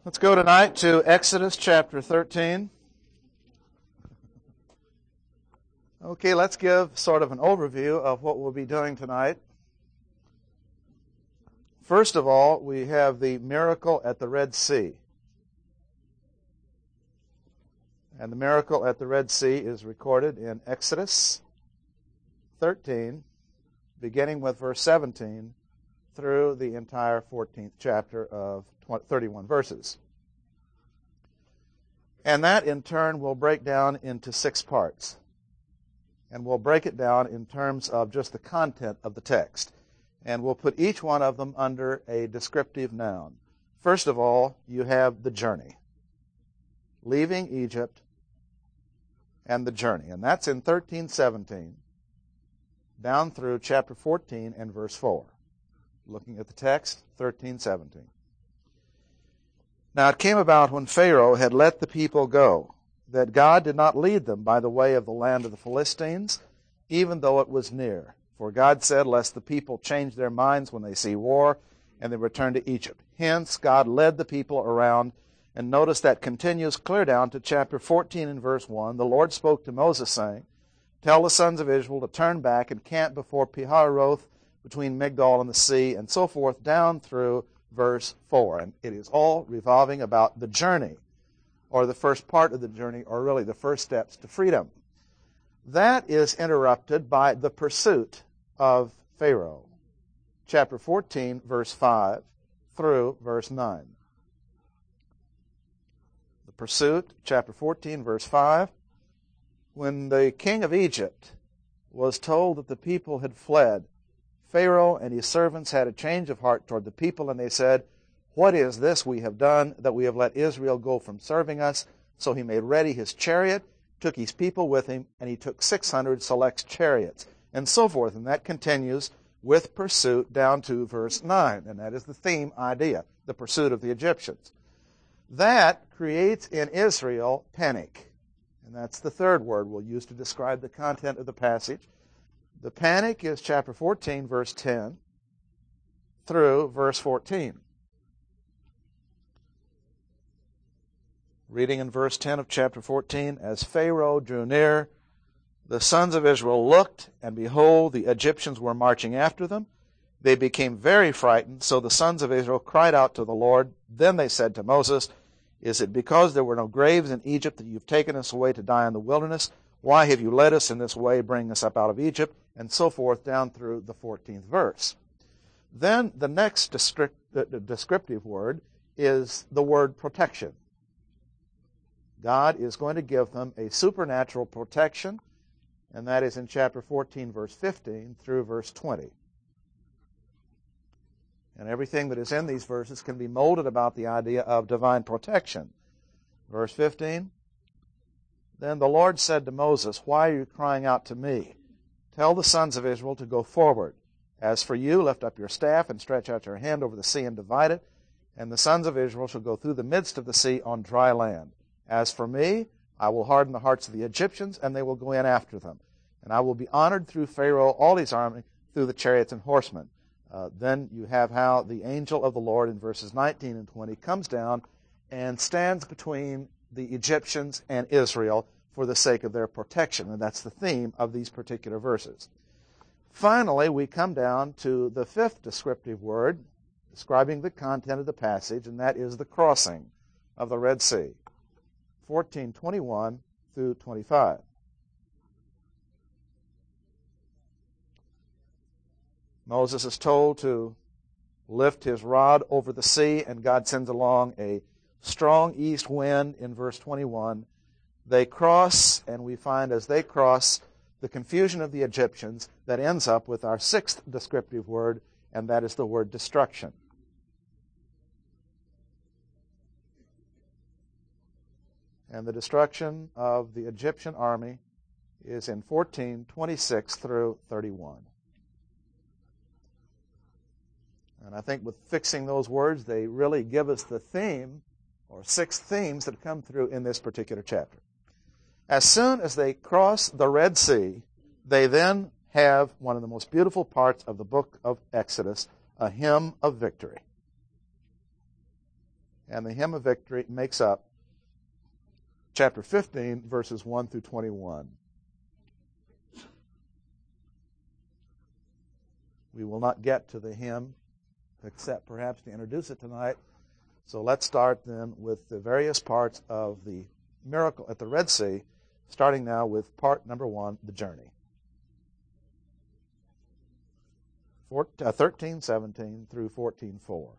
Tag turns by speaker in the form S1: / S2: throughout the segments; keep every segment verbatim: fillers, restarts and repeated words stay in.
S1: Let's go tonight to Exodus chapter thirteen. Okay, let's give sort of an overview of what we'll be doing tonight. First of all, we have the miracle at the Red Sea. And the miracle at the Red Sea is recorded in Exodus thirteen, beginning with verse seventeen, through the entire fourteenth chapter of thirty-one verses. And that, in turn, will break down into six parts. And we'll break it down in terms of just the content of the text. And we'll put each one of them under a descriptive noun. First of all, you have the journey. Leaving Egypt and the journey. And that's in thirteen seventeen, down through chapter fourteen and verse four. Looking at the text, thirteen seventeen. Now it came about when Pharaoh had let the people go, that God did not lead them by the way of the land of the Philistines, even though it was near. For God said, lest the people change their minds when they see war, and they return to Egypt. Hence, God led the people around, and notice that continues clear down to chapter fourteen and verse one. The Lord spoke to Moses, saying, tell the sons of Israel to turn back and camp before Pihahiroth, between Migdol and the sea, and so forth, down through verse four. And it is all revolving about the journey, or the first part of the journey, or really the first steps to freedom. That is interrupted by the pursuit of Pharaoh. Chapter fourteen, verse five, through verse nine. The pursuit, chapter fourteen, verse five. When the king of Egypt was told that the people had fled, Pharaoh and his servants had a change of heart toward the people, and they said, what is this we have done, that we have let Israel go from serving us? So he made ready his chariot, took his people with him, and he took six hundred select chariots, and so forth. And that continues with pursuit down to verse nine, and that is the theme idea, the pursuit of the Egyptians. That creates in Israel panic, and that's the third word we'll use to describe the content of the passage. The panic is chapter fourteen, verse ten, through verse fourteen. Reading in verse ten of chapter fourteen, as Pharaoh drew near, the sons of Israel looked, and behold, the Egyptians were marching after them. They became very frightened, so the sons of Israel cried out to the Lord. Then they said to Moses, is it because there were no graves in Egypt that you've taken us away to die in the wilderness? Why have you led us in this way, bringing us up out of Egypt? And so forth down through the fourteenth verse. Then the next descriptive word is the word protection. God is going to give them a supernatural protection, and that is in chapter fourteen, verse fifteen, through verse twenty. And everything that is in these verses can be molded about the idea of divine protection. Verse fifteen, then the Lord said to Moses, why are you crying out to me? Tell the sons of Israel to go forward. As for you, lift up your staff and stretch out your hand over the sea and divide it, and the sons of Israel shall go through the midst of the sea on dry land. As for me, I will harden the hearts of the Egyptians, and they will go in after them. And I will be honored through Pharaoh, all his army, through the chariots and horsemen. Uh, then you have how the angel of the Lord in verses nineteen and twenty comes down and stands between the Egyptians and Israel for the sake of their protection. And that's the theme of these particular verses. Finally, we come down to the fifth descriptive word describing the content of the passage, and that is the crossing of the Red Sea. fourteen twenty-one through twenty-five. Moses is told to lift his rod over the sea, and God sends along a strong east wind in verse twenty-one. They cross, and we find as they cross the confusion of the Egyptians that ends up with our sixth descriptive word, and that is the word destruction. And the destruction of the Egyptian army is in fourteen twenty-six through thirty-one. And I think with fixing those words, they really give us the theme, or six themes that come through in this particular chapter. As soon as they cross the Red Sea, they then have one of the most beautiful parts of the book of Exodus, a hymn of victory. And the hymn of victory makes up chapter fifteen, verses one through twenty-one. We will not get to the hymn except perhaps to introduce it tonight. So let's start then with the various parts of the miracle at the Red Sea, starting now with part number one, the journey. thirteen seventeen through fourteen four.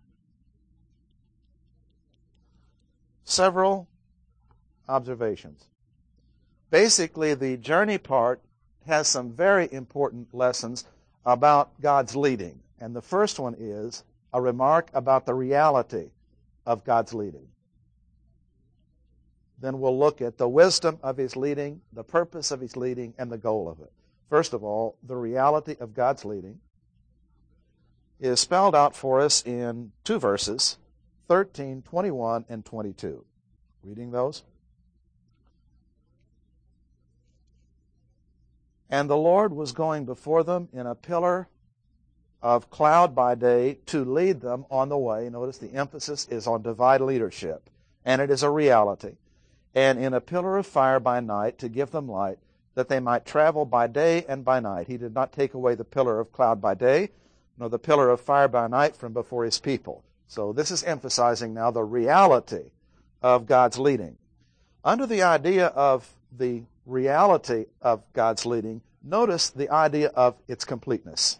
S1: Several observations. Basically, the journey part has some very important lessons about God's leading. And the first one is a remark about the reality of God's leading. Then we'll look at the wisdom of His leading, the purpose of His leading, and the goal of it. First of all, the reality of God's leading is spelled out for us in two verses, thirteen, twenty-one, and twenty-two. Reading those. And the Lord was going before them in a pillar of cloud by day to lead them on the way. Notice the emphasis is on divine leadership, and it is a reality. And in a pillar of fire by night to give them light, that they might travel by day and by night. He did not take away the pillar of cloud by day, nor the pillar of fire by night from before His people. So this is emphasizing now the reality of God's leading. Under the idea of the reality of God's leading, notice the idea of its completeness.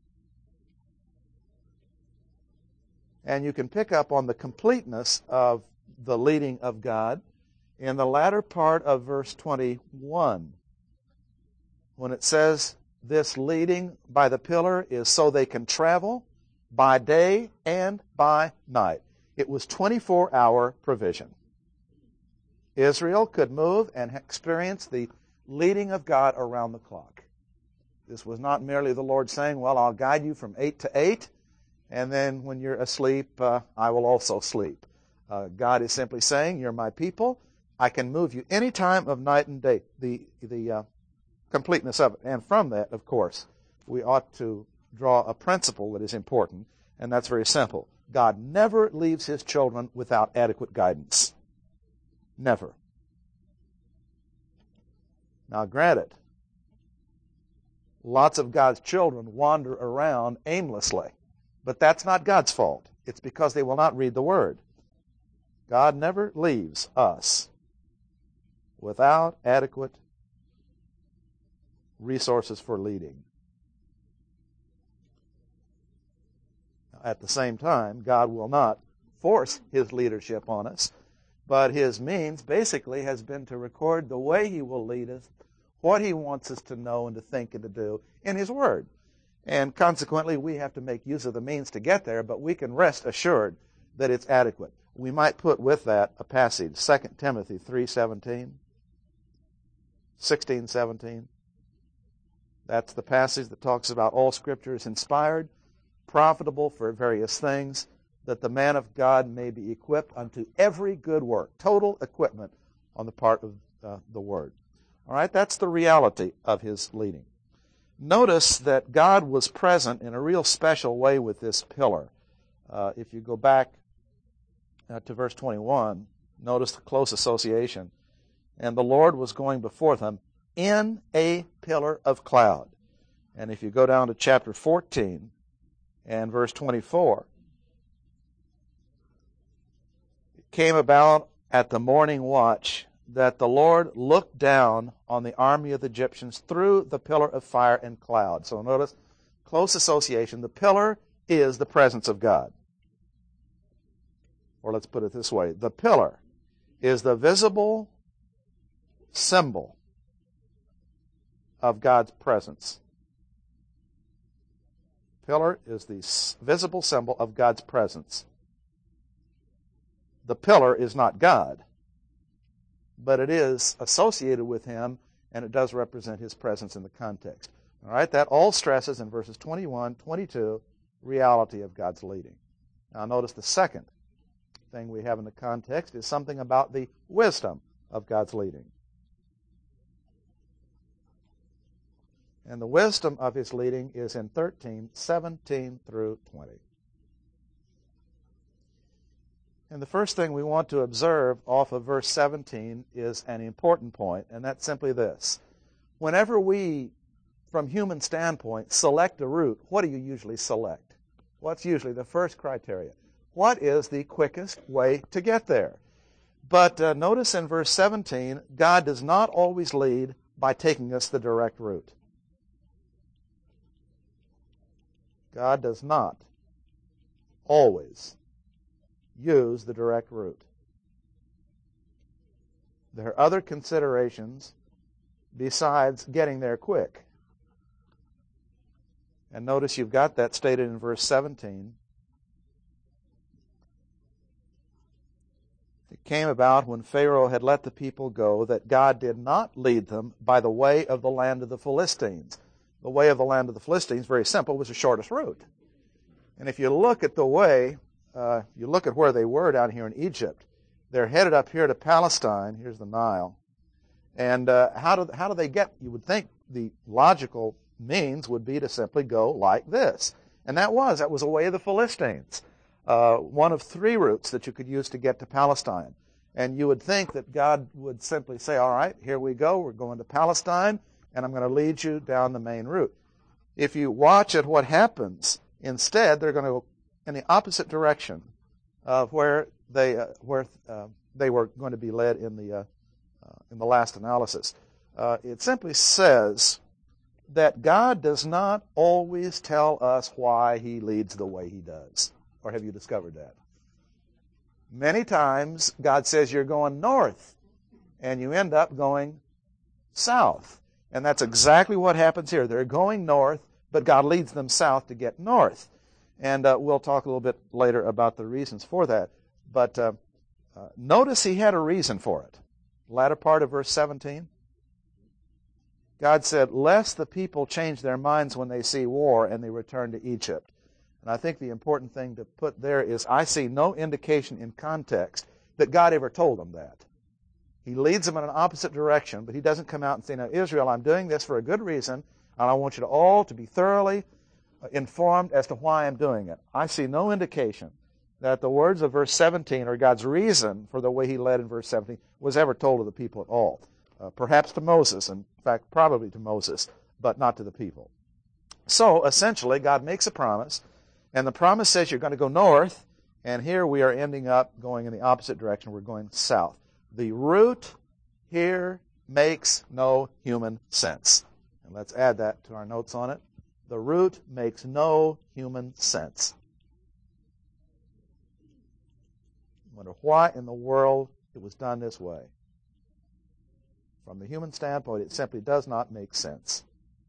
S1: And you can pick up on the completeness of the leading of God in the latter part of verse twenty-one, when it says, this leading by the pillar is so they can travel by day and by night. It was twenty-four hour provision. Israel could move and experience the leading of God around the clock. This was not merely the Lord saying, well, I'll guide you from eight to eight, and then when you're asleep, uh, I will also sleep. Uh, God is simply saying, you're my people. I can move you any time of night and day. The, the uh, completeness of it. And from that, of course, we ought to draw a principle that is important, and that's very simple. God never leaves His children without adequate guidance. Never. Now, granted, lots of God's children wander around aimlessly, but that's not God's fault. It's because they will not read the Word. God never leaves us without adequate resources for leading. At the same time, God will not force His leadership on us, but His means basically has been to record the way He will lead us, what He wants us to know and to think and to do in His Word. And consequently, we have to make use of the means to get there, but we can rest assured that it's adequate. We might put with that a passage, Second Timothy three seventeen, sixteen seventeen. That's the passage that talks about all Scripture is inspired, profitable for various things, that the man of God may be equipped unto every good work. Total equipment on the part of uh, the Word. All right, that's the reality of His leading. Notice that God was present in a real special way with this pillar. Uh, if you go back uh, to verse twenty-one, notice the close association. And the Lord was going before them in a pillar of cloud. And if you go down to chapter fourteen and verse twenty-four, it came about at the morning watch that the Lord looked down on the army of the Egyptians through the pillar of fire and cloud. So notice, close association. The pillar is the presence of God. Or let's put it this way. The pillar is the visible symbol of God's presence. Pillar is the visible symbol of God's presence. The pillar is not God, but it is associated with Him, and it does represent His presence in the context. All right, that all stresses in verses twenty-one, twenty-two, reality of God's leading. Now notice the second thing we have in the context is something about the wisdom of God's leading. And the wisdom of His leading is in thirteen, seventeen through twenty. And the first thing we want to observe off of verse seventeen is an important point, and that's simply this. Whenever we, from human standpoint, select a route, what do you usually select? What's usually the first criteria? What is the quickest way to get there? But uh, notice in verse seventeen, God does not always lead by taking us the direct route. God does not always use the direct route. There are other considerations besides getting there quick. And notice you've got that stated in verse seventeen. It came about when Pharaoh had let the people go that God did not lead them by the way of the land of the Philistines. The way of the land of the Philistines, very simple, was the shortest route. And if you look at the way, uh, you look at where they were down here in Egypt, they're headed up here to Palestine. Here's the Nile. And uh, how do how do they get? You would think the logical means would be to simply go like this. And that was, that was the way of the Philistines. Uh, one of three routes that you could use to get to Palestine. And you would think that God would simply say, all right, here we go, we're going to Palestine, and I'm going to lead you down the main route. If you watch at what happens, instead they're going to go in the opposite direction of where they uh, where uh, they were going to be led in the uh, uh, in the last analysis. Uh, it simply says that God does not always tell us why He leads the way He does. Or have you discovered that? Many times God says you're going north, and you end up going south. And that's exactly what happens here. They're going north, but God leads them south to get north. And uh, we'll talk a little bit later about the reasons for that. But uh, uh, notice He had a reason for it. Latter part of verse seventeen. God said, lest the people change their minds when they see war and they return to Egypt. And I think the important thing to put there is I see no indication in context that God ever told them that. He leads them in an opposite direction, but He doesn't come out and say, now, Israel, I'm doing this for a good reason, and I want you to all to be thoroughly informed as to why I'm doing it. I see no indication that the words of verse seventeen, or God's reason for the way He led in verse seventeen, was ever told to the people at all. Uh, perhaps to Moses, in fact, probably to Moses, but not to the people. So, essentially, God makes a promise, and the promise says you're going to go north, and here we are ending up going in the opposite direction. We're going south. The route here makes no human sense. And let's add that to our notes on it. The route makes no human sense. I wonder why in the world it was done this way. From the human standpoint, it simply does not make sense.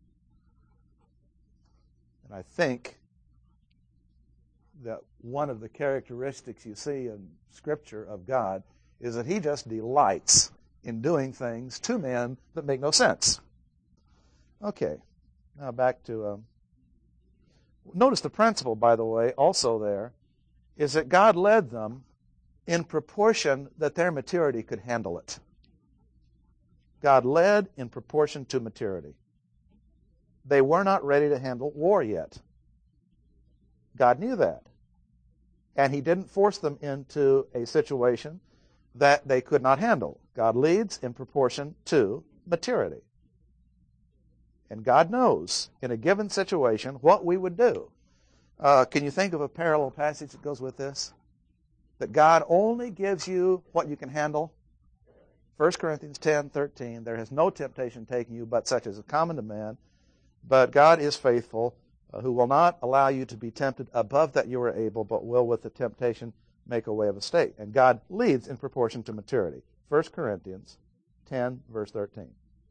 S1: And I think that one of the characteristics you see in Scripture of God is that He just delights in doing things to men that make no sense. Okay, now back to... Um, notice the principle, by the way, also there, is that God led them in proportion that their maturity could handle it. God led in proportion to maturity. They were not ready to handle war yet. God knew that. And He didn't force them into a situation that they could not handle. God leads in proportion to maturity. And God knows, in a given situation, what we would do. Uh, can you think of a parallel passage that goes with this? That God only gives you what you can handle. First Corinthians ten thirteen, there has no temptation taken you but such as is common to man. But God is faithful, uh, who will not allow you to be tempted above that you are able, but will with the temptation make a way of escape. And God leads in proportion to maturity. First Corinthians ten, verse thirteen.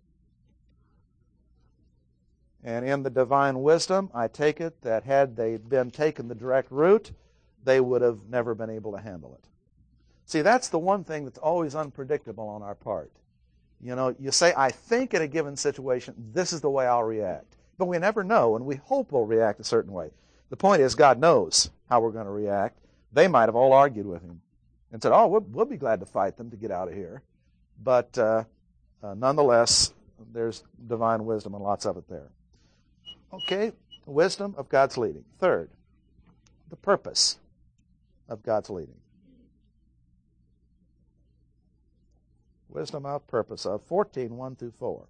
S1: And in the divine wisdom, I take it that had they been taken the direct route, they would have never been able to handle it. See, that's the one thing that's always unpredictable on our part. You know, you say, I think in a given situation, this is the way I'll react. But we never know, and we hope we'll react a certain way. The point is, God knows how we're going to react. They might have all argued with Him and said, oh, we'll, we'll be glad to fight them to get out of here. But uh, uh, nonetheless, there's divine wisdom and lots of it there. Okay, wisdom of God's leading. Third, the purpose of God's leading. Wisdom of, purpose of, fourteen, one through four.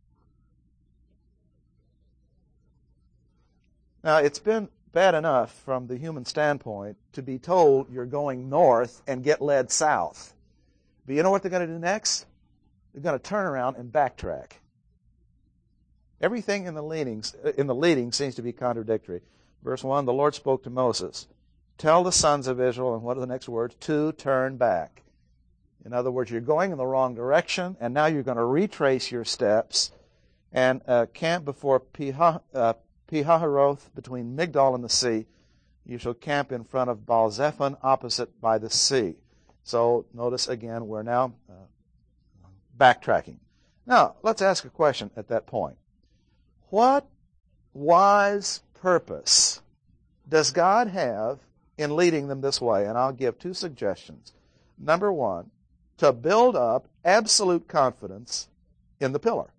S1: Now, it's been bad enough from the human standpoint to be told you're going north and get led south. But you know what they're going to do next? They're going to turn around and backtrack. Everything in the leadings, in the leading seems to be contradictory. Verse one, the Lord spoke to Moses, tell the sons of Israel, and what are the next words? To turn back. In other words, you're going in the wrong direction, and now you're going to retrace your steps and uh, camp before Pihah, uh, Pihahiroth, between Migdol and the sea. You shall camp in front of Baal-Zephon, opposite by the sea. So notice again, we're now uh, backtracking. Now, let's ask a question at that point. What wise purpose does God have in leading them this way? And I'll give two suggestions. Number one, to build up absolute confidence in the pillar.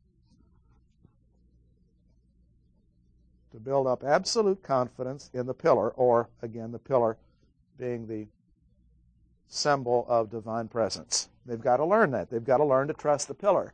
S1: To build up absolute confidence in the pillar, or, again, the pillar being the symbol of divine presence. They've got to learn that. They've got to learn to trust the pillar.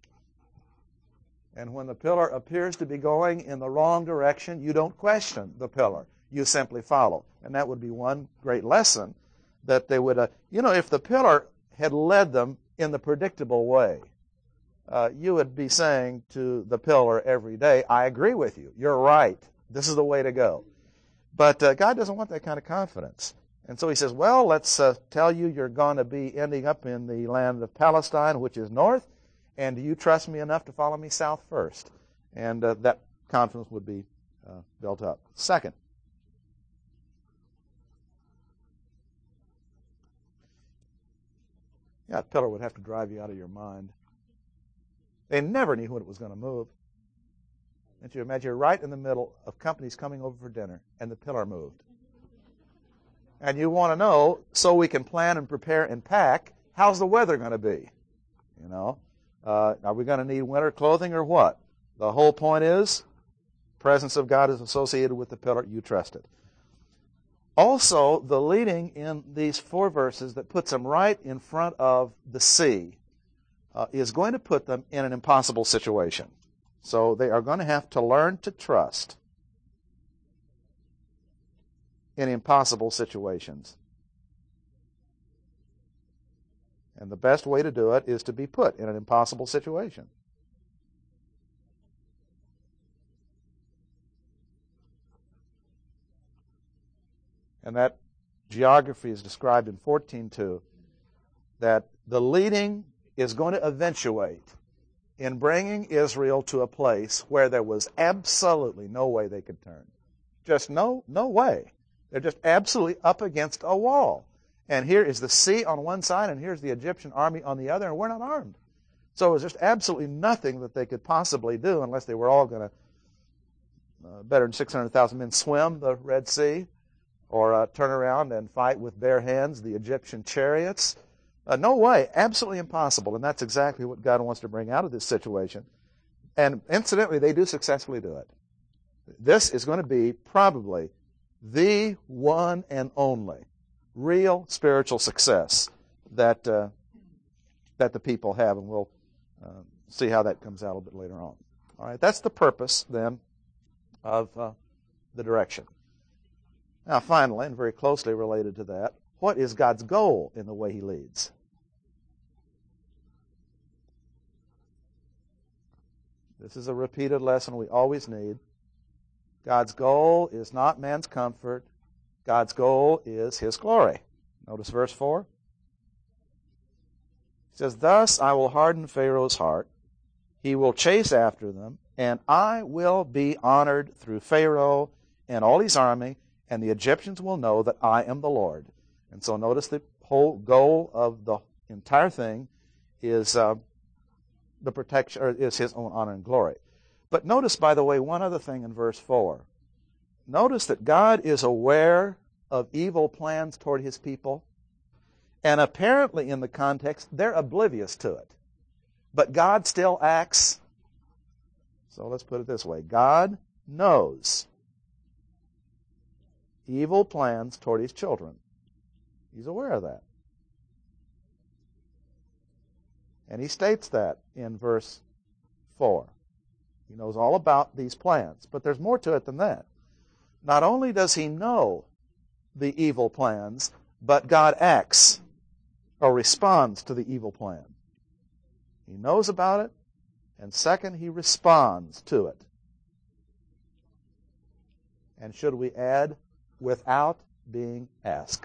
S1: And when the pillar appears to be going in the wrong direction, you don't question the pillar. You simply follow. And that would be one great lesson that they would, uh, you know, if the pillar had led them in the predictable way, uh, you would be saying to the pillar every day, I agree with you. You're right. This is the way to go. But uh, God doesn't want that kind of confidence. And so he says, well, let's uh, tell you you're going to be ending up in the land of Palestine, which is north, and do you trust me enough to follow me south first? And uh, that confidence would be uh, built up. Second, yeah, that pillar would have to drive you out of your mind. They never knew when it was going to move. And you imagine you're right in the middle of companies coming over for dinner, and the pillar moved. And you want to know, so we can plan and prepare and pack, how's the weather going to be? You know, uh, are we going to need winter clothing or what? The whole point is, presence of God is associated with the pillar. You trust it. Also, the leading in these four verses that puts them right in front of the sea uh, is going to put them in an impossible situation. So they are going to have to learn to trust in impossible situations. And the best way to do it is to be put in an impossible situation. And that geography is described in fourteen two, that the leading is going to eventuate in bringing Israel to a place where there was absolutely no way they could turn. Just no, no way. They're just absolutely up against a wall. And here is the sea on one side, and here's the Egyptian army on the other, and we're not armed. So it was just absolutely nothing that they could possibly do unless they were all going to, uh, better than six hundred thousand men, swim the Red Sea, or uh, turn around and fight with bare hands the Egyptian chariots. Uh, no way. Absolutely impossible. And that's exactly what God wants to bring out of this situation. And incidentally, they do successfully do it. This is going to be probably the one and only real spiritual success that uh, that the people have, and we'll uh, see how that comes out a little bit later on. All right, that's the purpose, then, of uh, the direction. Now, finally, and very closely related to that, what is God's goal in the way He leads? This is a repeated lesson we always need. God's goal is not man's comfort. God's goal is His glory. Notice verse four. It says, thus I will harden Pharaoh's heart. He will chase after them, and I will be honored through Pharaoh and all his army, and the Egyptians will know that I am the Lord. And so notice the whole goal of the entire thing is uh, the protection, or is His own honor and glory. But notice, by the way, one other thing in verse four. Notice that God is aware of evil plans toward His people, and apparently in the context, they're oblivious to it. But God still acts. So let's put it this way. God knows evil plans toward His children. He's aware of that. And he states that in verse four. He knows all about these plans. But there's more to it than that. Not only does he know the evil plans, but God acts or responds to the evil plan. He knows about it, and second, he responds to it. And should we add, without being asked?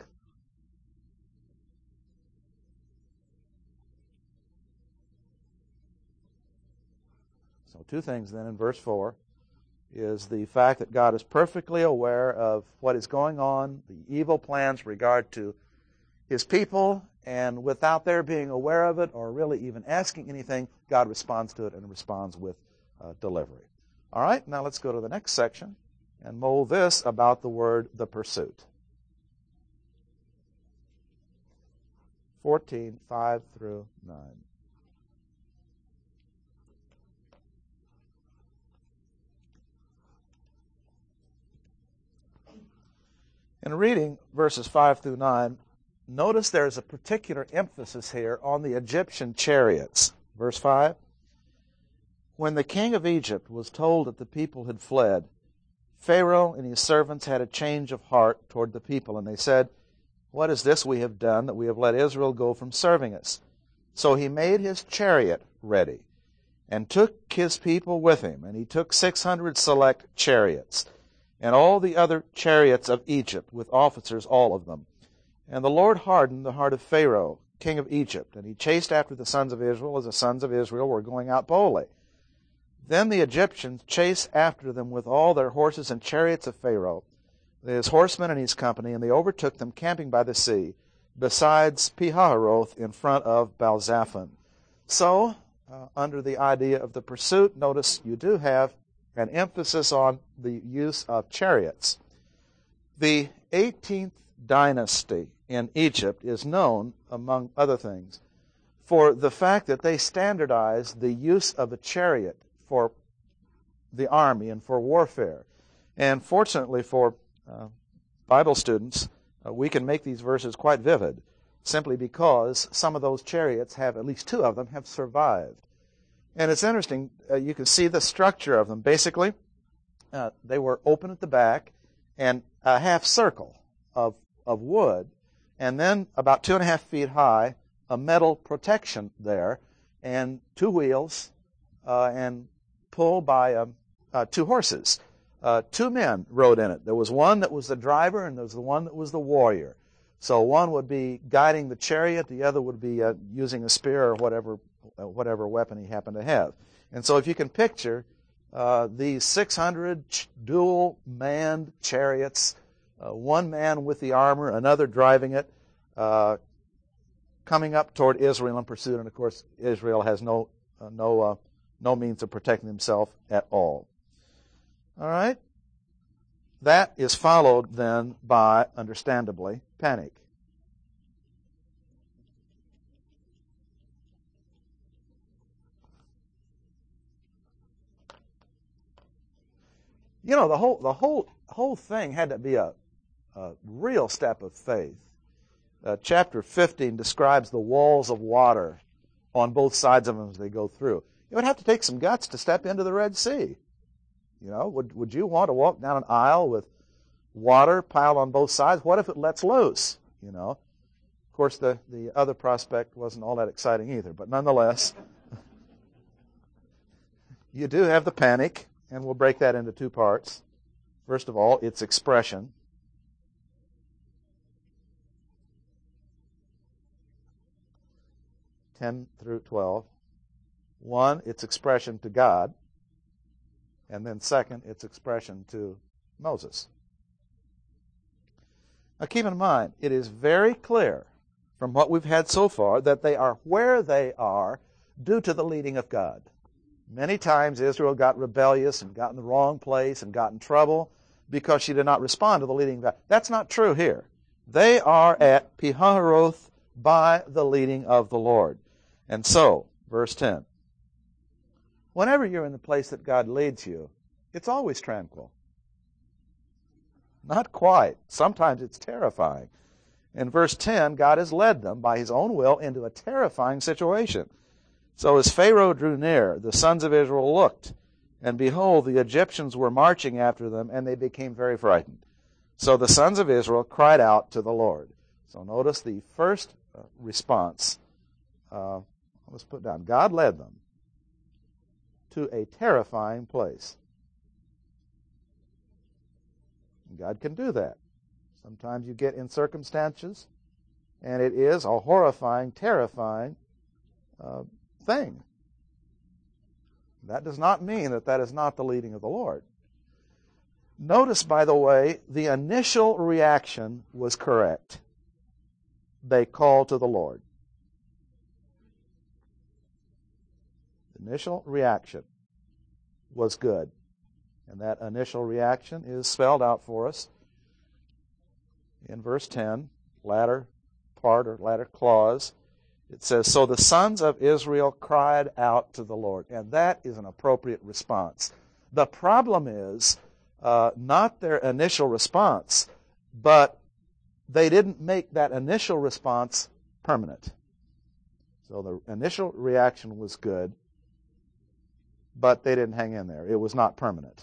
S1: So two things then in verse four is the fact that God is perfectly aware of what is going on, the evil plans regard to his people, and without their being aware of it or really even asking anything, God responds to it and responds with uh, delivery. All right, now let's go to the next section and mold this about the word the pursuit. fourteen, five through nine. In reading verses five through nine, notice there's a particular emphasis here on the Egyptian chariots. Verse five, when the king of Egypt was told that the people had fled, Pharaoh and his servants had a change of heart toward the people, and they said, what is this we have done, that we have let Israel go from serving us? So he made his chariot ready, and took his people with him, and he took six hundred select chariots, and all the other chariots of Egypt, with officers, all of them. And the Lord hardened the heart of Pharaoh, king of Egypt, and he chased after the sons of Israel as the sons of Israel were going out boldly. Then the Egyptians chased after them with all their horses and chariots of Pharaoh, his horsemen and his company, and they overtook them camping by the sea, besides Pi-hahiroth in front of Baal-Zephon. So, uh, under the idea of the pursuit, notice you do have an emphasis on the use of chariots. The eighteenth dynasty in Egypt is known, among other things, for the fact that they standardized the use of a chariot for the army and for warfare. And fortunately for uh, Bible students, uh, we can make these verses quite vivid, simply because some of those chariots have, at least two of them, have survived. And it's interesting, uh, you can see the structure of them. Basically, uh, they were open at the back and a half circle of, of wood, and then about two and a half feet high, a metal protection there, and two wheels, uh, and pulled by um, uh, two horses. Uh, two men rode in it. There was one that was the driver, and there was the one that was the warrior. So one would be guiding the chariot, the other would be uh, using a spear or whatever uh, whatever weapon he happened to have. And so if you can picture uh, these six hundred ch- dual-manned chariots, uh, one man with the armor, another driving it, uh, coming up toward Israel in pursuit, and of course Israel has no uh, no uh, no means of protecting himself at all. All right? That is followed then by, understandably, panic. You know, the whole the whole whole thing had to be a, a real step of faith. Uh, chapter fifteen describes the walls of water on both sides of them as they go through. It would have to take some guts to step into the Red Sea. You know, would would you want to walk down an aisle with water piled on both sides? What if it lets loose? You know, of course, the, the other prospect wasn't all that exciting either, but nonetheless, you do have the panic, and we'll break that into two parts. First of all, its expression. ten through twelve. One, its expression to God. And then second, its expression to Moses. Now keep in mind, it is very clear from what we've had so far that they are where they are due to the leading of God. Many times Israel got rebellious and got in the wrong place and got in trouble because she did not respond to the leading of God. That's not true here. They are at Pi-hahiroth by the leading of the Lord. And so, verse ten, whenever you're in the place that God leads you, it's always tranquil. Not quite. Sometimes it's terrifying. In verse ten, God has led them by his own will into a terrifying situation. So as Pharaoh drew near, the sons of Israel looked, and behold, the Egyptians were marching after them, and they became very frightened. So the sons of Israel cried out to the Lord. So notice the first uh, response. Uh, let's put down, God led them to a terrifying place. God can do that. Sometimes you get in circumstances, and it is a horrifying, terrifying uh, thing. That does not mean that that is not the leading of the Lord. Notice, by the way, the initial reaction was correct. They called to the Lord. The initial reaction was good. And that initial reaction is spelled out for us in verse ten, latter part or latter clause. It says, so the sons of Israel cried out to the Lord. And that is an appropriate response. The problem is uh, not their initial response, but they didn't make that initial response permanent. So the initial reaction was good, but they didn't hang in there. It was not permanent.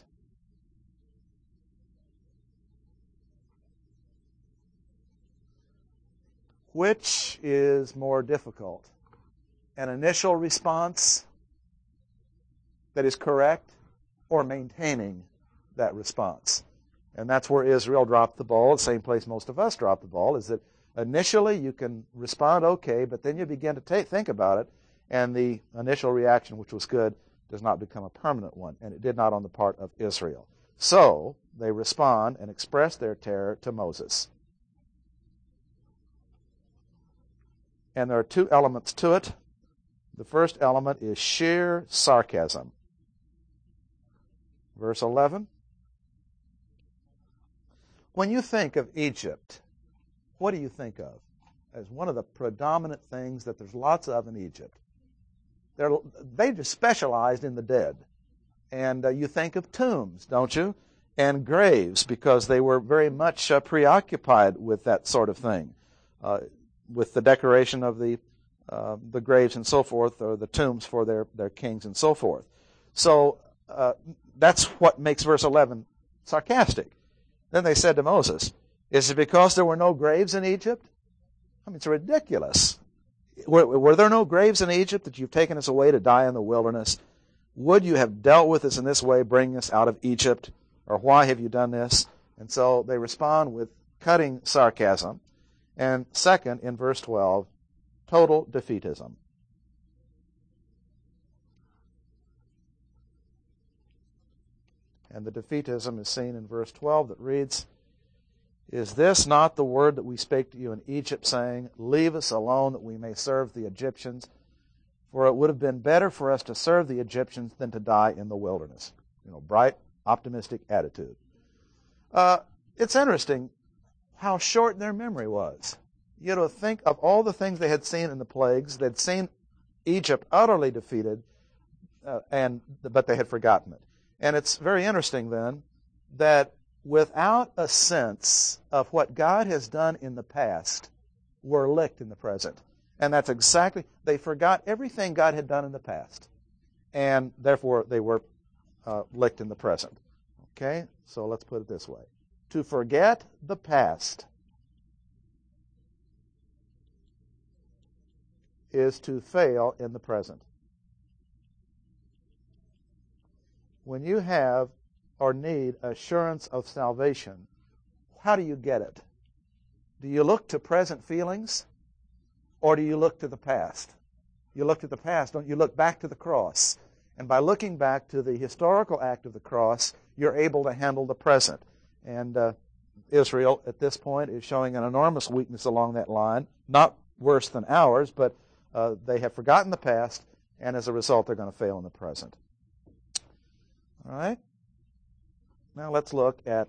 S1: Which is more difficult? An initial response that is correct, or maintaining that response? And that's where Israel dropped the ball, the same place most of us drop the ball, is that initially you can respond okay, but then you begin to take, think about it, and the initial reaction, which was good, does not become a permanent one, and it did not on the part of Israel. So they respond and express their terror to Moses. And there are two elements to it. The first element is sheer sarcasm. Verse eleven. When you think of Egypt, what do you think of as one of the predominant things that there's lots of in Egypt? They're, they just specialized in the dead. And uh, you think of tombs, don't you? And graves, because they were very much uh, preoccupied with that sort of thing. Uh, with the decoration of the uh, the graves and so forth, or the tombs for their, their kings and so forth. So uh, that's what makes verse eleven sarcastic. Then they said to Moses, is it because there were no graves in Egypt? I mean, it's ridiculous. Were, were there no graves in Egypt that you've taken us away to die in the wilderness? Would you have dealt with us in this way, bringing us out of Egypt? Or why have you done this? And so they respond with cutting sarcasm. And second, in verse twelve, total defeatism. And the defeatism is seen in verse twelve that reads, is this not the word that we spake to you in Egypt, saying, leave us alone that we may serve the Egyptians? For it would have been better for us to serve the Egyptians than to die in the wilderness. You know, bright, optimistic attitude. Uh, it's interesting how short their memory was. You know, think of all the things they had seen in the plagues. They'd seen Egypt utterly defeated, uh, and but they had forgotten it. And it's very interesting then that without a sense of what God has done in the past, we're licked in the present. And that's exactly, they forgot everything God had done in the past. And therefore they were uh, licked in the present. Okay? So let's put it this way. To forget the past is to fail in the present. When you have or need assurance of salvation, how do you get it? Do you look to present feelings, or do you look to the past? You look to the past, don't you? Look back to the cross. And by looking back to the historical act of the cross, you're able to handle the present. And uh, Israel, at this point, is showing an enormous weakness along that line. Not worse than ours, but uh, they have forgotten the past, and as a result, they're going to fail in the present. All right? Now let's look at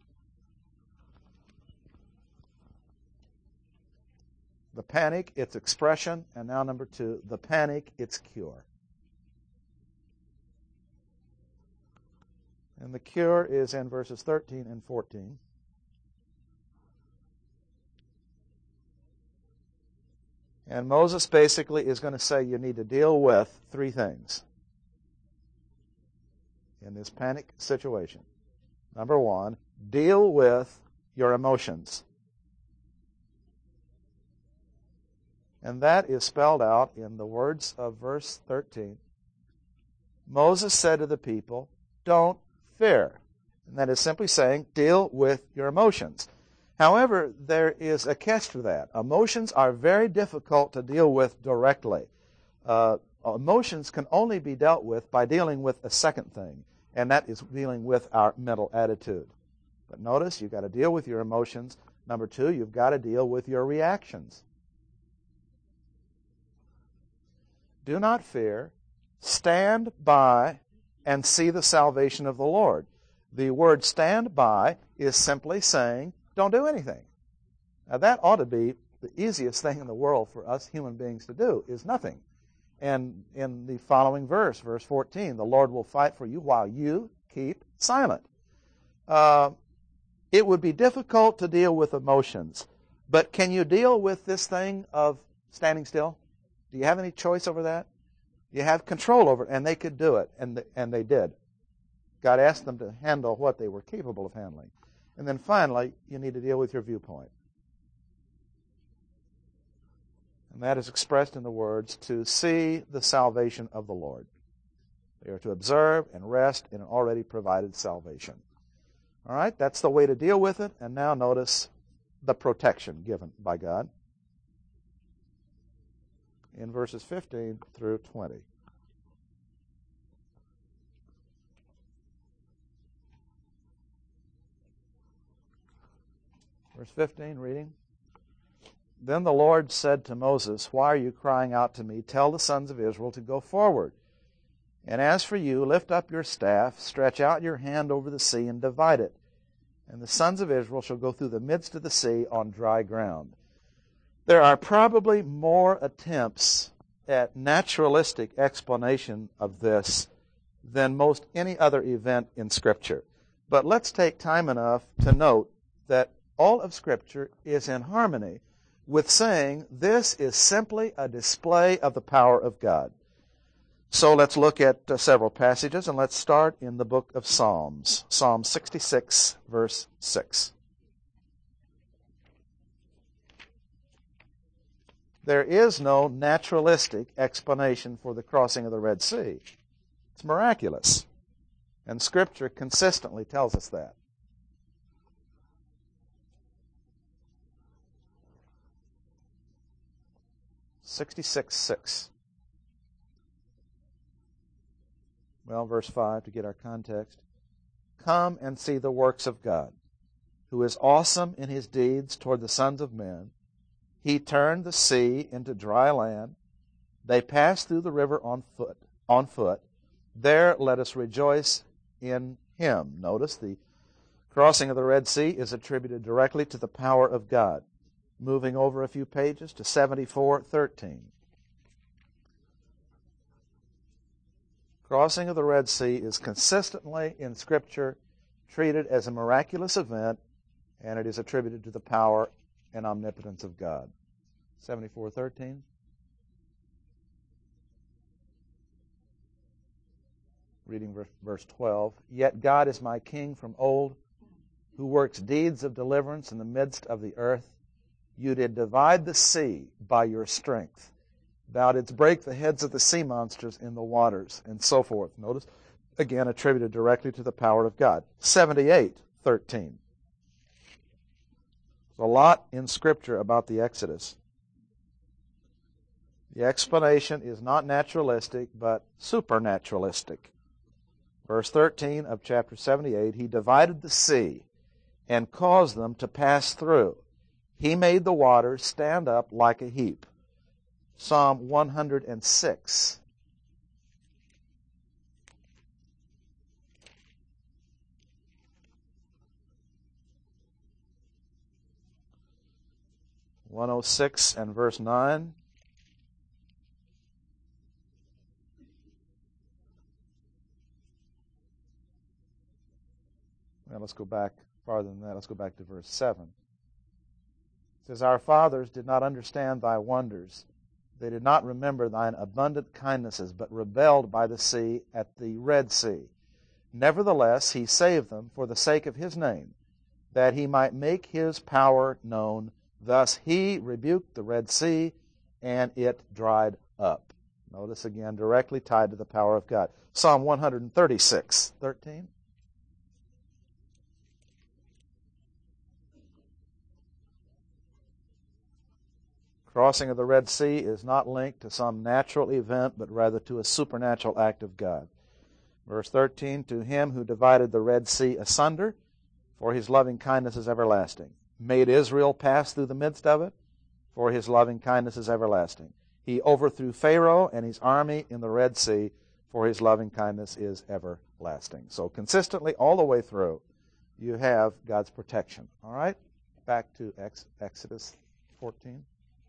S1: the panic, its expression, and now number two, the panic, its cure. And the cure is in verses thirteen and fourteen. And Moses basically is going to say you need to deal with three things in this panic situation. Number one, deal with your emotions. And that is spelled out in the words of verse thirteen. Moses said to the people, don't fear. And that is simply saying, deal with your emotions. However, there is a catch to that. Emotions are very difficult to deal with directly. Uh, emotions can only be dealt with by dealing with a second thing, and that is dealing with our mental attitude. But notice, you've got to deal with your emotions. Number two, you've got to deal with your reactions. Do not fear. Stand by and see the salvation of the Lord. The word stand by is simply saying, don't do anything. Now that ought to be the easiest thing in the world for us human beings to do, is nothing. And in the following verse, verse fourteen, the Lord will fight for you while you keep silent. Uh, it would be difficult to deal with emotions, but can you deal with this thing of standing still? Do you have any choice over that? You have control over it, and they could do it, and the, and they did. God asked them to handle what they were capable of handling. And then finally, you need to deal with your viewpoint. And that is expressed in the words, to see the salvation of the Lord. They are to observe and rest in an already provided salvation. All right, that's the way to deal with it. And now notice the protection given by God in verses fifteen through twenty. Verse fifteen, reading. Then the Lord said to Moses, why are you crying out to me? Tell the sons of Israel to go forward. And as for you, lift up your staff, stretch out your hand over the sea, and divide it. And the sons of Israel shall go through the midst of the sea on dry ground. There are probably more attempts at naturalistic explanation of this than most any other event in Scripture. But let's take time enough to note that all of Scripture is in harmony with saying this is simply a display of the power of God. So let's look at uh, several passages, and let's start in the book of Psalms. Psalm sixty-six, verse six. There is no naturalistic explanation for the crossing of the Red Sea. It's miraculous. And Scripture consistently tells us that. sixty-six, six. Well, verse five, to get our context. Come and see the works of God, who is awesome in his deeds toward the sons of men. He turned the sea into dry land. They passed through the river on foot. On foot. There let us rejoice in him. Notice the crossing of the Red Sea is attributed directly to the power of God. Moving over a few pages to seventy-four thirteen. Crossing of the Red Sea is consistently in Scripture treated as a miraculous event, and it is attributed to the power and omnipotence of God. seventy-four thirteen. Reading verse, verse twelve. Yet God is my King from old, who works deeds of deliverance in the midst of the earth. You did divide the sea by your strength. Thou didst break the heads of the sea monsters in the waters, and so forth. Notice, again, attributed directly to the power of God. seventy-eight thirteen. There's a lot in Scripture about the Exodus. The explanation is not naturalistic, but supernaturalistic. Verse thirteen of chapter seventy-eight, he divided the sea and caused them to pass through. He made the waters stand up like a heap. Psalm one hundred six. one oh six and verse nine. Now let's go back farther than that. Let's go back to verse seven. It says, our fathers did not understand thy wonders, They did not remember thine abundant kindnesses, but rebelled by the sea at the Red Sea. Nevertheless, he saved them for the sake of his name, that he might make his power known. Thus he rebuked the Red Sea, and it dried up. Notice again, directly tied to the power of God. Psalm one thirty-six, thirteen. Crossing of the Red Sea is not linked to some natural event, but rather to a supernatural act of God. Verse thirteen, to him who divided the Red Sea asunder, for his loving kindness is everlasting. Made Israel pass through the midst of it, for his loving kindness is everlasting. He overthrew Pharaoh and his army in the Red Sea, for his loving kindness is everlasting. So consistently, all the way through, you have God's protection. All right? Back to Exodus fourteen.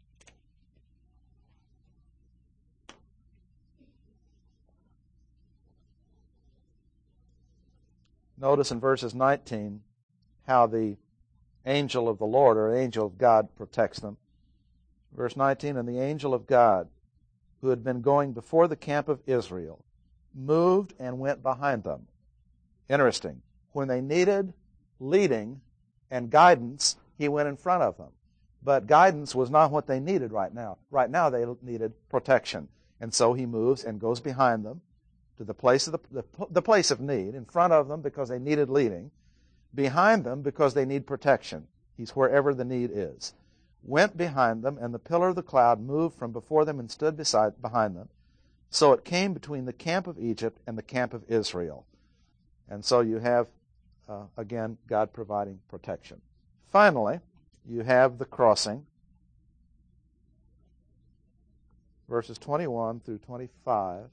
S1: Notice in verses nineteen how the angel of the Lord, or angel of God, protects them. Verse nineteen, and the angel of God, who had been going before the camp of Israel, moved and went behind them. Interesting. When they needed leading and guidance, he went in front of them. But guidance was not what they needed right now. Right now they needed protection. And so he moves and goes behind them to the place of the, the, the place of need, in front of them because they needed leading, behind them because they need protection. He's wherever the need is. Went behind them, and the pillar of the cloud moved from before them and stood beside behind them. So it came between the camp of Egypt and the camp of Israel. And so you have, uh, again, God providing protection. Finally, you have the crossing. Verses twenty-one through twenty-five.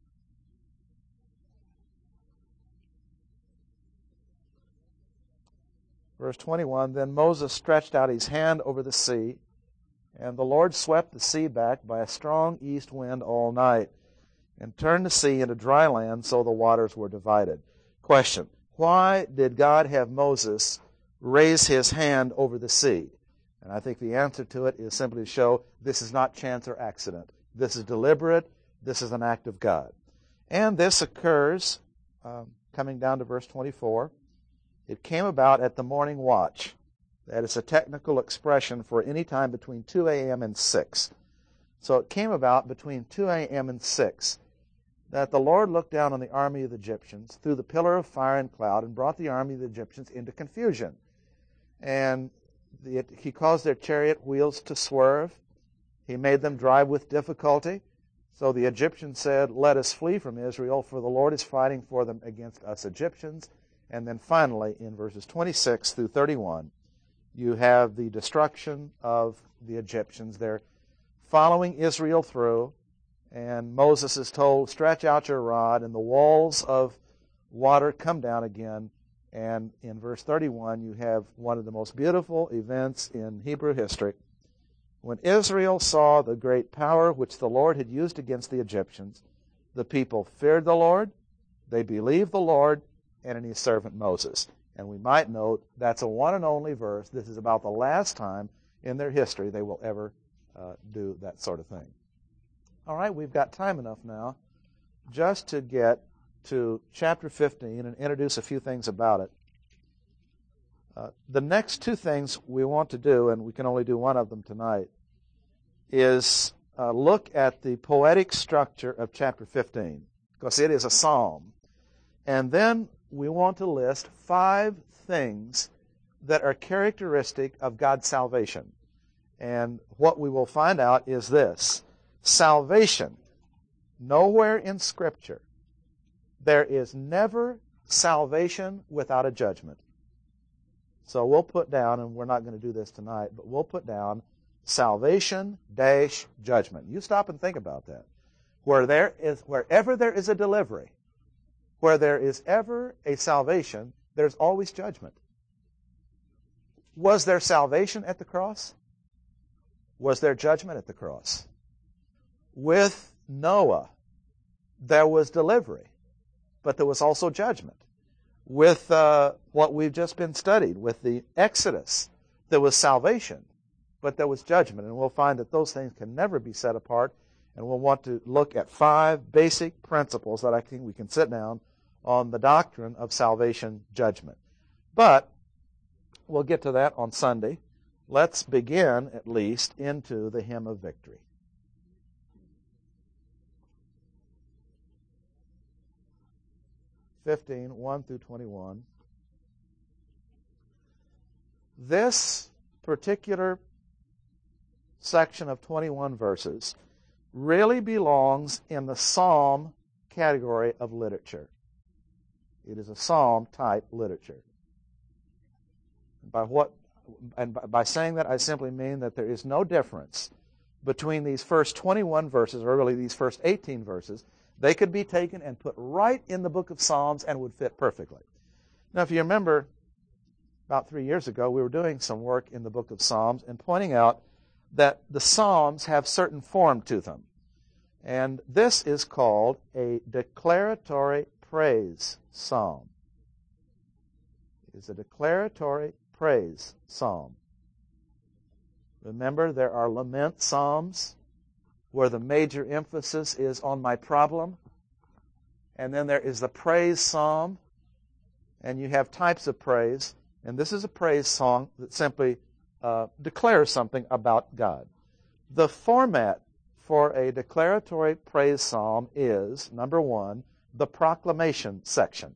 S1: Verse twenty-one, then Moses stretched out his hand over the sea, and the Lord swept the sea back by a strong east wind all night, and turned the sea into dry land, so the waters were divided. Question, why did God have Moses raise his hand over the sea? And I think the answer to it is simply to show this is not chance or accident. This is deliberate. This is an act of God. And this occurs, um, coming down to verse twenty-four, it came about at the morning watch. That is a technical expression for any time between two a.m. and six. So it came about between two a.m. and six that the Lord looked down on the army of the Egyptians through the pillar of fire and cloud and brought the army of the Egyptians into confusion. And the, he caused their chariot wheels to swerve. He made them drive with difficulty. So the Egyptians said, let us flee from Israel, for the Lord is fighting for them against us Egyptians. And then finally, in verses twenty-six through thirty-one, you have the destruction of the Egyptians. They're following Israel through, and Moses is told, stretch out your rod, and the walls of water come down again. And in verse thirty-one, you have one of the most beautiful events in Hebrew history. When Israel saw the great power which the Lord had used against the Egyptians, the people feared the Lord, they believed the Lord, and in his servant Moses. And we might note that's a one and only verse. This is about the last time in their history they will ever uh, do that sort of thing. All right, we've got time enough now just to get to chapter fifteen and introduce a few things about it. Uh, the next two things we want to do, and we can only do one of them tonight, is uh, look at the poetic structure of chapter fifteen, because it is a psalm. And then we want to list five things that are characteristic of God's salvation. And what we will find out is this. Salvation, nowhere in Scripture, there is never salvation without a judgment. So we'll put down, and we're not going to do this tonight, but we'll put down salvation dash judgment. You stop and think about that. Where there is, wherever there is a delivery, where there is ever a salvation, there's always judgment. Was there salvation at the cross? Was there judgment at the cross? With Noah, there was delivery, but there was also judgment. With uh, what we've just been studied, with the Exodus, there was salvation, but there was judgment. And we'll find that those things can never be set apart. And we'll want to look at five basic principles that I think we can sit down on the doctrine of salvation judgment. But we'll get to that on Sunday. Let's begin, at least, into the hymn of victory. fifteen, one through twenty-one. This particular section of twenty-one verses really belongs in the psalm category of literature. It is a psalm-type literature. By what, and by saying that, I simply mean that there is no difference between these first twenty-one verses, or really these first eighteen verses. They could be taken and put right in the book of Psalms and would fit perfectly. Now, if you remember, about three years ago, we were doing some work in the book of Psalms and pointing out that the Psalms have certain form to them. And this is called a declaratory praise psalm. It is a declaratory praise psalm. Remember, there are lament psalms where the major emphasis is on my problem. And then there is the praise psalm. And you have types of praise. And this is a praise song that simply uh, declares something about God. The format for a declaratory praise psalm is, number one, the proclamation section.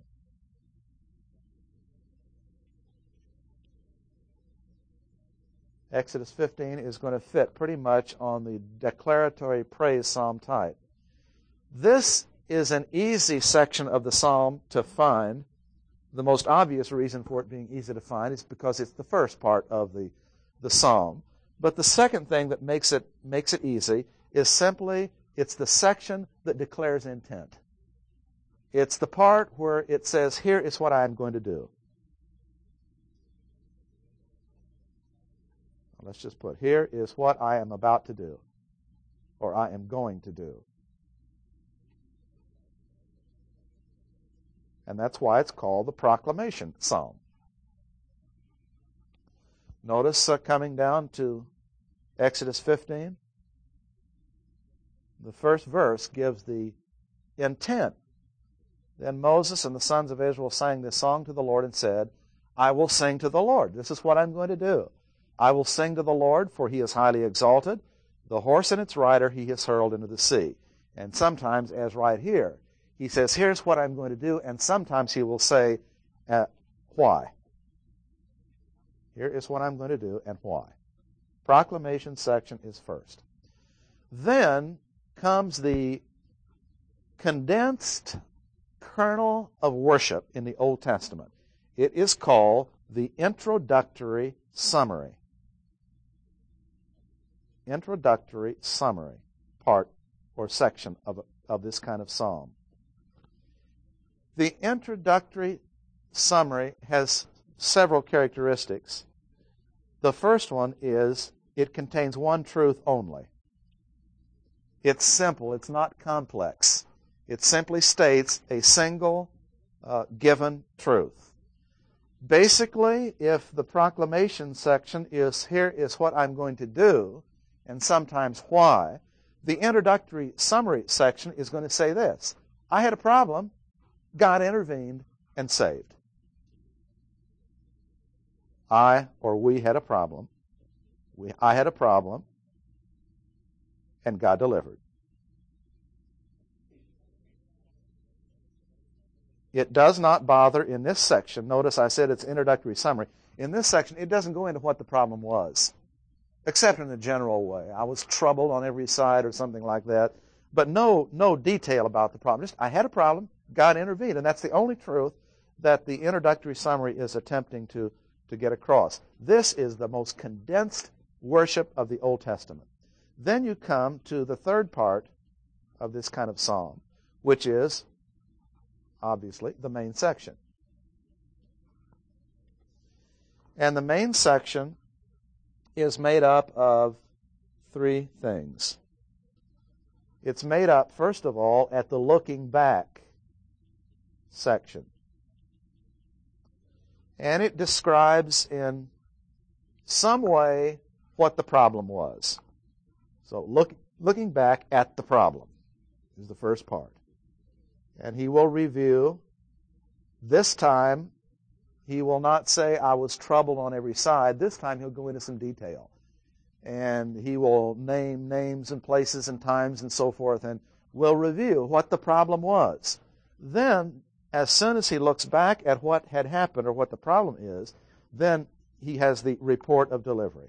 S1: Exodus fifteen is going to fit pretty much on the declaratory praise psalm type. This is an easy section of the psalm to find. The most obvious reason for it being easy to find is because it's the first part of the, the psalm. But the second thing that makes it makes it easy is simply it's the section that declares intent. It's the part where it says, here is what I am going to do. Let's just put, here is what I am about to do, or I am going to do. And that's why it's called the proclamation psalm. Notice uh, coming down to Exodus fifteen, the first verse gives the intent. Then Moses and the sons of Israel sang this song to the Lord and said, I will sing to the Lord. This is what I'm going to do. I will sing to the Lord, for he is highly exalted. The horse and its rider he has hurled into the sea. And sometimes, as right here, he says, here's what I'm going to do, and sometimes he will say, uh, why? Here is what I'm going to do, and why. Proclamation section is first. Then comes the condensed kernel of worship in the Old Testament. It is called the introductory summary. Introductory summary part or section of, of this kind of psalm. The introductory summary has several characteristics. The first one is it contains one truth only. It's simple. It's not complex. It simply states a single uh, given truth. Basically, if the proclamation section is, here is what I'm going to do, and sometimes why, the introductory summary section is going to say this. I had a problem. God intervened and saved. I or we had a problem. We, I had a problem, and God delivered. It does not bother in this section. Notice I said it's introductory summary. In this section, it doesn't go into what the problem was, except in a general way. I was troubled on every side or something like that. But no, no detail about the problem. Just, I had a problem. God intervened. And that's the only truth that the introductory summary is attempting to, to get across. This is the most condensed worship of the Old Testament. Then you come to the third part of this kind of psalm, which is, obviously, the main section. And the main section is made up of three things. It's made up, first of all, at the looking back section. And it describes in some way what the problem was. So look, looking back at the problem is the first part. And he will review. This time, he will not say, I was troubled on every side. This time, he'll go into some detail. And he will name names and places and times and so forth, and will review what the problem was. Then, as soon as he looks back at what had happened or what the problem is, then he has the report of delivery.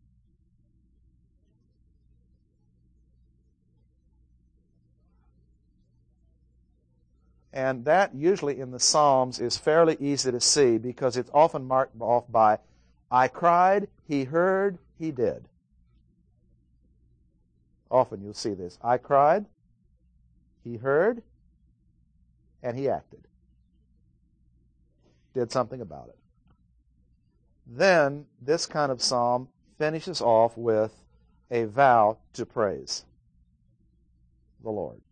S1: And that usually in the Psalms is fairly easy to see because it's often marked off by, I cried, he heard, he did. Often you'll see this. I cried, he heard, and he acted. Did something about it. Then this kind of psalm finishes off with a vow to praise the Lord.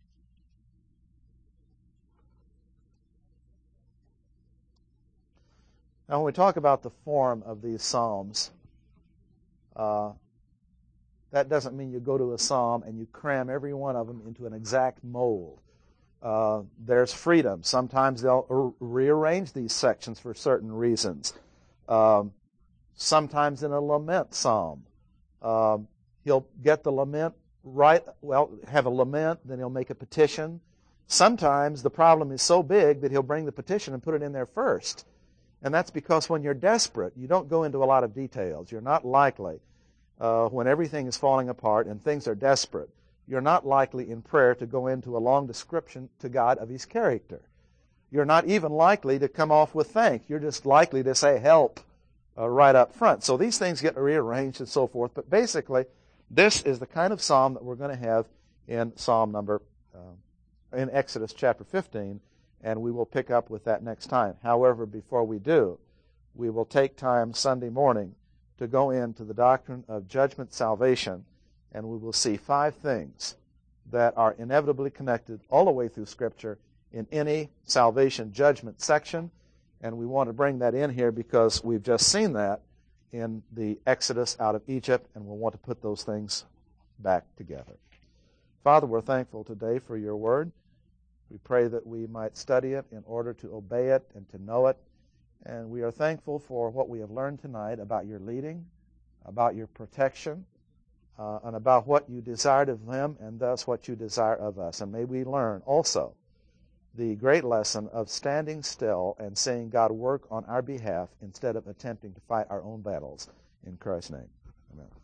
S1: Now, when we talk about the form of these psalms, uh, that doesn't mean you go to a psalm and you cram every one of them into an exact mold. Uh, there's freedom. Sometimes they'll re- rearrange these sections for certain reasons. Um, sometimes in a lament psalm, um, he'll get the lament right, well, have a lament, then he'll make a petition. Sometimes the problem is so big that he'll bring the petition and put it in there first. And that's because when you're desperate, you don't go into a lot of details. You're not likely, uh, when everything is falling apart and things are desperate, you're not likely in prayer to go into a long description to God of His character. You're not even likely to come off with thank. You're just likely to say help uh, right up front. So these things get rearranged and so forth. But basically, this is the kind of psalm that we're going to have in Psalm number, uh, in Exodus chapter fifteen. And we will pick up with that next time. However, before we do, we will take time Sunday morning to go into the doctrine of judgment salvation, and we will see five things that are inevitably connected all the way through Scripture in any salvation judgment section. And we want to bring that in here because we've just seen that in the Exodus out of Egypt, and we'll want to put those things back together. Father, we're thankful today for your word. We pray that we might study it in order to obey it and to know it. And we are thankful for what we have learned tonight about your leading, about your protection, uh, and about what you desired of them and thus what you desire of us. And may we learn also the great lesson of standing still and seeing God work on our behalf instead of attempting to fight our own battles. In Christ's name, amen.